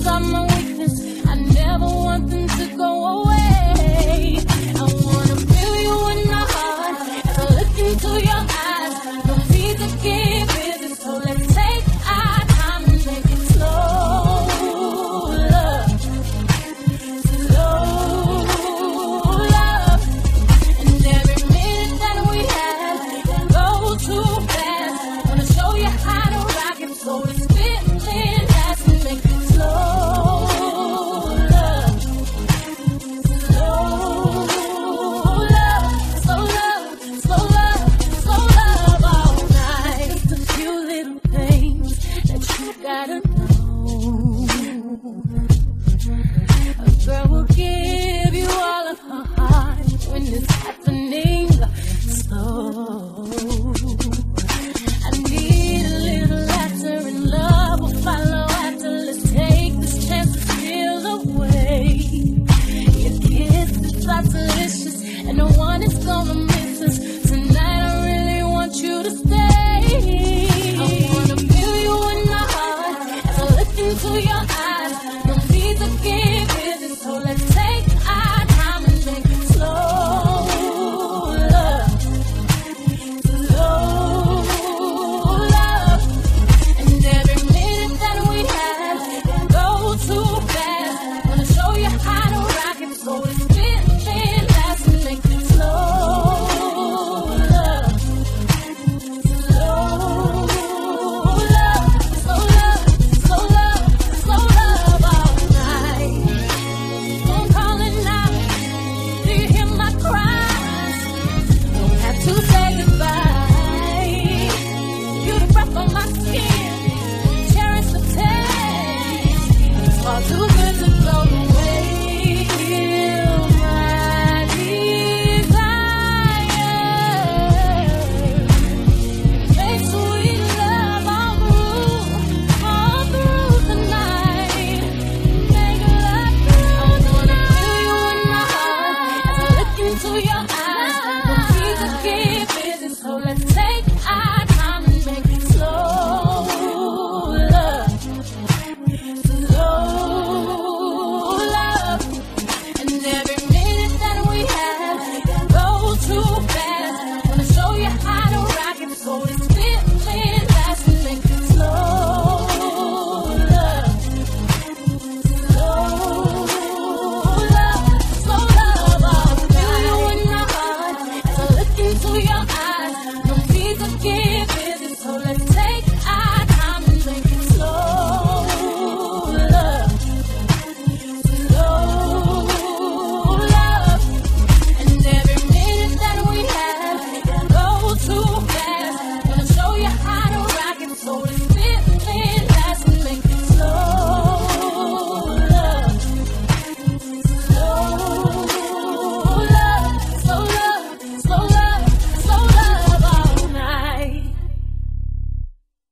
are my weakness. I never want them to go away. I wanna feel you in my heart as I look into your eyes. No need to get busy, so let's take our time and make it slow, love. Slow, love. And every minute that we have can go too fast. Wanna show you how to rock it, so it's spitting fast and make it slow, love. Slow, love. Slow love, slow love, slow love all night. Just a few little things that you gotta know. A girl will give you all of her heart when it's happening slow. I need a little laughter and love will follow after. Let's take this chance to steal away. Your kiss is so delicious and no one is gonna miss us. Tonight I really want you to stay. I wanna feel you in my heart as I look into your eyes. No need to get busy, so let's take our time and make it slow, love. Slow, love. And every minute that we have can go too fast. Wanna show you how to rock it, so it's spitting fast and make it slow, love. Slow, love. Slow love, slow love, slow love all night. I'm calling out, do you hear my cries? Don't have to say goodbye. You're the breath on my skin, cherish the taste. It's far too good to throw